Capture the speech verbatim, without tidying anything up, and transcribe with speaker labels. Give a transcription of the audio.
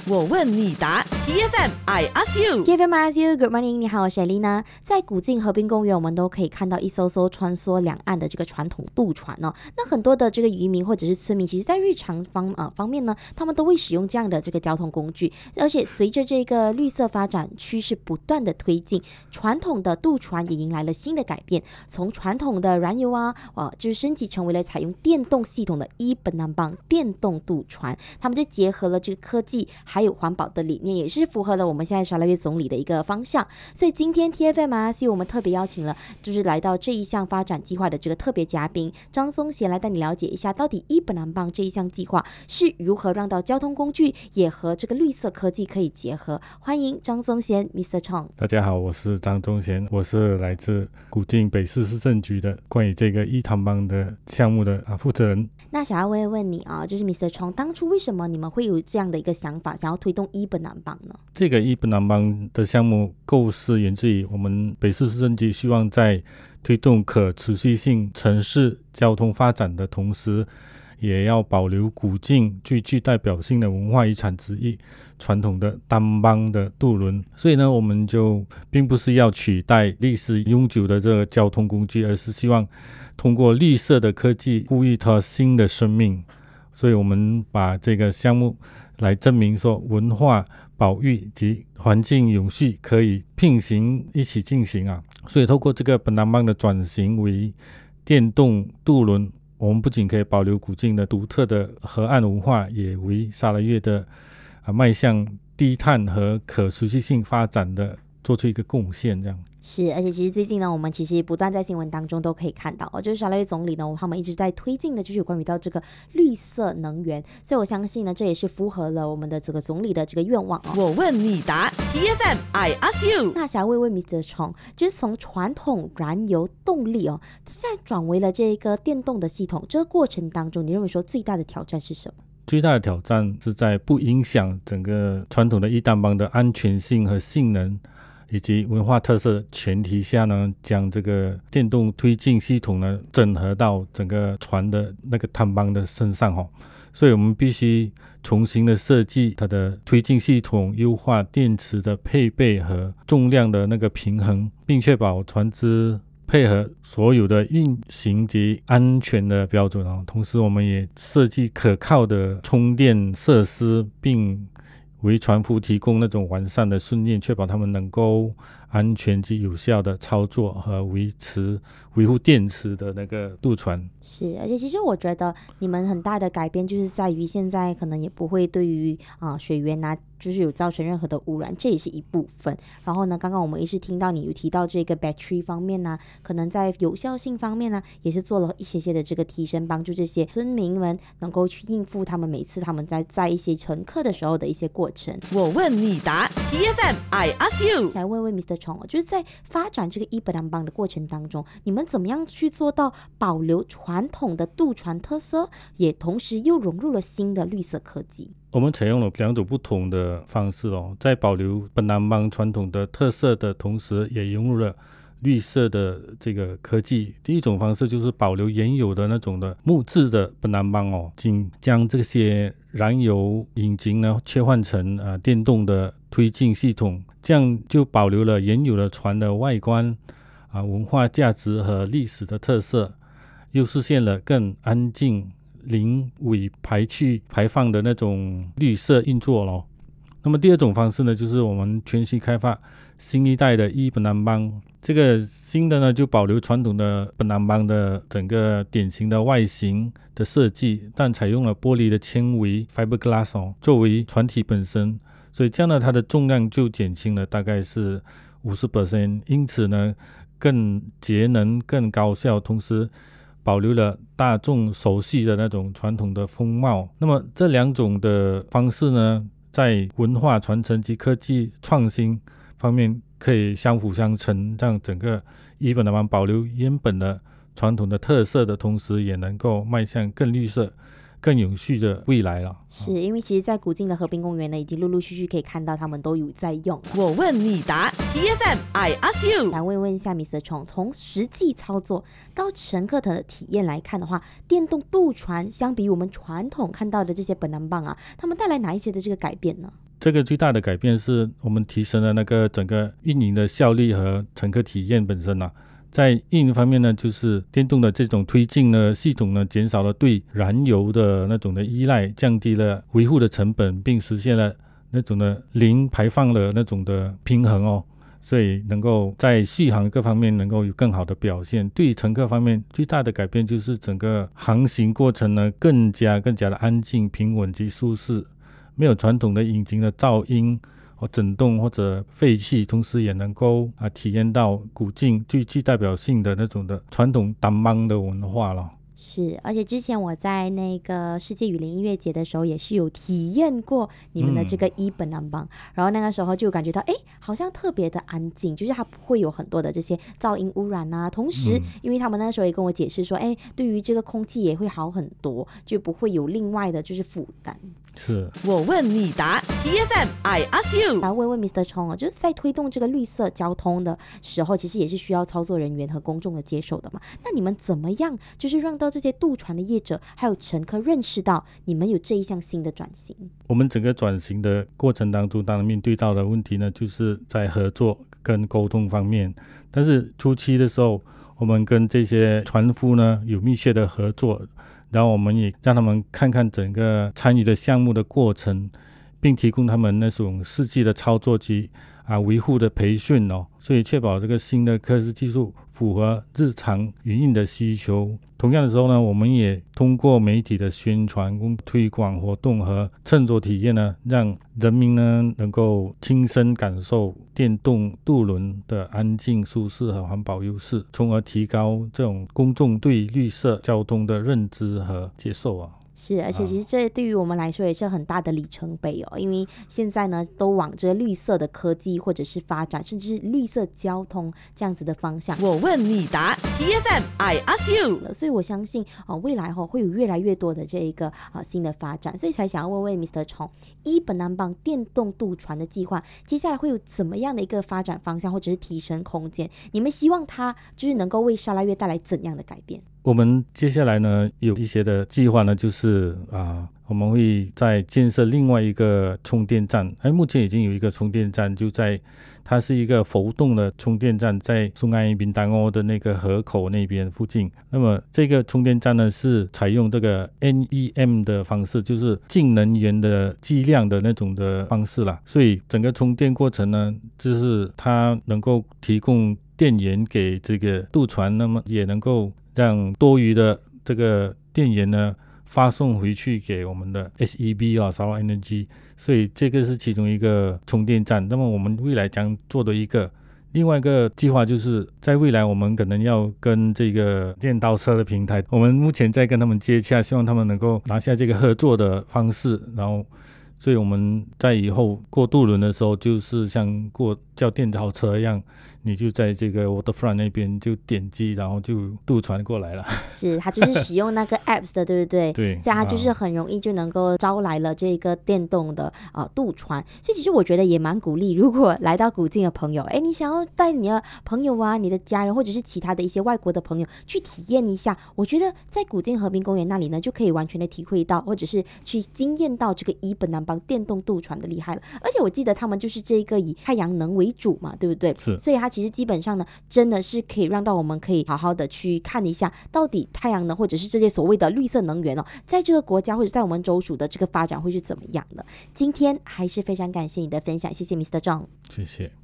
Speaker 1: 我问你答 T F M I ask you
Speaker 2: T F M I ask you Good morning， 你好，我是 Elena。 在古晋河滨公园，我们都可以看到一艘艘穿梭两岸的这个传统渡船哦。那很多的这个渔民或者是村民，其实在日常方呃方面呢，他们都会使用这样的这个交通工具。而且随着这个绿色发展趋势不断的推进，传统的渡船也迎来了新的改变，从传统的燃油啊，呃，就是升级成为了采用电动系统的e penambang电动渡船。他们就结合了这个科技还有环保的理念，也是符合了我们现在沙拉越总理的一个方向。所以今天 T F M I ask you 我们特别邀请了就是来到这一项发展计划的这个特别嘉宾张宗贤，来带你了解一下到底e penambang这一项计划是如何让到交通工具也和这个绿色科技可以结合。欢迎张宗贤 Mister Chong。
Speaker 3: 大家好，我是张宗贤，我是来自古晋北市市政局的关于这个e penambang的项目的负责人。
Speaker 2: 那想要问一问你啊，就是 Mister Chong， 当初为什么你们会有这样的一个想法，想要推动e penambang呢？
Speaker 3: 这个e penambang的项目构思源自于我们北市市政局希望在推动可持续性城市交通发展的同时，也要保留古晋最具代表性的文化遗产之一传统的单帮的渡轮。所以呢，我们就并不是要取代历史悠久的这个交通工具，而是希望通过绿色的科技赋予它新的生命。所以我们把这个项目来证明说文化保育及环境永续可以并行一起进行啊。所以透过这个penambang的转型为电动渡轮，我们不仅可以保留古晋的独特的河岸文化，也为沙拉越的、啊、迈向低碳和可持续性发展的做出一个贡献。这样
Speaker 2: 是，而且其实最近呢，我们其实不断在新闻当中都可以看到哦，就是沙拉越总理呢，他们一直在推进的就是有关于到这个绿色能源，所以我相信呢，这也是符合了我们的这个总理的这个愿望哦。
Speaker 1: 我问你答 T F M I ask you。
Speaker 2: 那想要问问 Mister Chong， 就是从传统燃油动力哦，现在转为了这个电动的系统，这个过程当中，你认为说最大的挑战是什么？
Speaker 3: 最大的挑战是在不影响整个传统的e penambang的安全性和性能以及文化特色前提下呢，将这个电动推进系统呢整合到整个船的那个摊帮的身上哦。所以我们必须重新的设计它的推进系统，优化电池的配备和重量的那个平衡，并确保船只配合所有的运行及安全的标准哦。同时我们也设计可靠的充电设施，并为船夫提供那种完善的训练，确保他们能够安全及有效的操作和维持维护电池的那个渡船。
Speaker 2: 是，而且其实我觉得你们很大的改变就是在于现在可能也不会对于、呃、水源啊就是有造成任何的污染，这也是一部分。然后呢，刚刚我们也是听到你有提到这个 battery 方面呢、啊，可能在有效性方面呢、啊，也是做了一些些的这个提升，帮助这些村民们能够去应付他们每次他们在载一些乘客的时候的一些过程。
Speaker 1: 我问你答 T F M I ask you。
Speaker 2: 想问问 Mister Chong， 就是在发展这个e penambang的过程当中，你们怎么样去做到保留传统的渡船特色，也同时又融入了新的绿色科技？
Speaker 3: 我们采用了两种不同的方式哦，在保留penambang传统的特色的同时，也融入了绿色的这个科技。第一种方式就是保留原有的那种的木质的penambang哦，仅将这些燃油引擎呢切换成、呃、电动的推进系统，这样就保留了原有的船的外观、啊、文化价值和历史的特色，又实现了更安静零尾排气排放的那种绿色运作咯。那么第二种方式呢，就是我们全新开发新一代的e penambang。这个新的呢，就保留传统的penambang的整个典型的外形的设计，但采用了玻璃的纤维 fiberglass 哦，作为船体本身，所以这样呢，它的重量就减轻了大概是 百分之五十， 因此呢，更节能、更高效，同时保留了大众熟悉的那种传统的风貌。那么这两种的方式呢，在文化传承及科技创新方面可以相辅相成，让整个e penambang保留原本的传统的特色的同时，也能够迈向更绿色、更永续的未来了。
Speaker 2: 是因为其实在古晋的河滨公园呢，已经陆陆续续可以看到他们都有在用。
Speaker 1: 我问你答 T F M I ask you。
Speaker 2: 想问问一下 Mister Chong， 从实际操作到乘客的体验来看的话，电动渡船相比我们传统看到的这些penambang啊，他们带来哪一些的这个改变呢？
Speaker 3: 这个最大的改变是我们提升了那个整个运营的效率和乘客体验本身啊。在运营方面呢，就是电动的这种推进呢，系统呢减少了对燃油的那种的依赖，降低了维护的成本，并实现了那种的零排放的那种的平衡哦。所以能够在续航各方面能够有更好的表现。对于乘客方面，最大的改变就是整个航行过程呢更加更加的安静、平稳及舒适，没有传统的引擎的噪音或震动或者废气，同时也能够啊体验到古晋最具代表性的那种的传统丹邦的文化了。
Speaker 2: 是，而且之前我在那个世界雨林音乐节的时候也是有体验过你们的这个伊本南邦、嗯、然后那个时候就感觉到哎，好像特别的安静，就是它不会有很多的这些噪音污染啊，同时、嗯、因为他们那时候也跟我解释说哎，对于这个空气也会好很多，就不会有另外的就是负担。
Speaker 3: 是
Speaker 1: 我问你答 T F M I ask you。
Speaker 2: 然后问问 Mister Chong 就是在推动这个绿色交通的时候，其实也是需要操作人员和公众的接受的嘛。那你们怎么样就是让到这些渡船的业者还有乘客认识到你们有这一项新的转型？
Speaker 3: 我们整个转型的过程当中，当然面对到的问题呢，就是在合作跟沟通方面。但是初期的时候，我们跟这些船夫呢有密切的合作，然后我们也让他们看看整个参与的项目的过程，并提供他们那种实际的操作及啊维护的培训哦，所以确保这个新的科技技术符合日常营运的需求。同样的时候呢，我们也通过媒体的宣传、推广活动和乘坐体验呢，让人民呢能够亲身感受电动渡轮的安静、舒适和环保优势，从而提高这种公众对绿色交通的认知和接受啊。
Speaker 2: 是，而且其实这对于我们来说也是很大的里程碑哦，因为现在呢都往着绿色的科技或者是发展，甚至是绿色交通这样子的方向。
Speaker 1: 我问你答 T F M I ask you。
Speaker 2: 所以我相信、呃、未来、哦、会有越来越多的这一个、呃、新的发展，所以才想要问问 Mister Chong， 伊本南邦电动渡船的计划接下来会有怎么样的一个发展方向或者是提升空间？你们希望它就是能够为沙拉越带来怎样的改变？
Speaker 3: 我们接下来呢有一些的计划呢，就是啊，我们会再建设另外一个充电站。哎，目前已经有一个充电站，就在它是一个浮动的充电站，在松安滨丹欧的那个河口那边附近。那么这个充电站呢是采用这个 N E M 的方式，就是净能源的计量的那种的方式啦。所以整个充电过程呢，就是它能够提供电源给这个渡船，那么也能够让多余的这个电源呢发送回去给我们的 S E B 啊 Sarawak Energy， 所以这个是其中一个充电站。那么我们未来将做的一个另外一个计划，就是在未来我们可能要跟这个电动车的平台，我们目前在跟他们接洽，希望他们能够拿下这个合作的方式，然后所以我们在以后过渡轮的时候，就是像过叫电召车一样，你就在这个 waterfront 那边就点击，然后就渡船过来了。
Speaker 2: 是，它就是使用那个 apps 的，对不对？
Speaker 3: 对，
Speaker 2: 所以它就是很容易就能够招来了这个电动的呃渡船。所以其实我觉得也蛮鼓励，如果来到古晋的朋友，哎，你想要带你的朋友啊、你的家人或者是其他的一些外国的朋友去体验一下，我觉得在古晋河滨公园那里呢，就可以完全的体会到，或者是去经验到这个伊本南邦电动渡船的厉害了。而且我记得他们就是这个以太阳能为主嘛，对不对？
Speaker 3: 是。
Speaker 2: 所以它其实基本上呢，真的是可以让到我们可以好好的去看一下，到底太阳能或者是这些所谓的绿色能源哦，在这个国家或者在我们州属的这个发展会是怎么样的。今天还是非常感谢你的分享，谢谢 Mister Chong。
Speaker 3: 谢谢。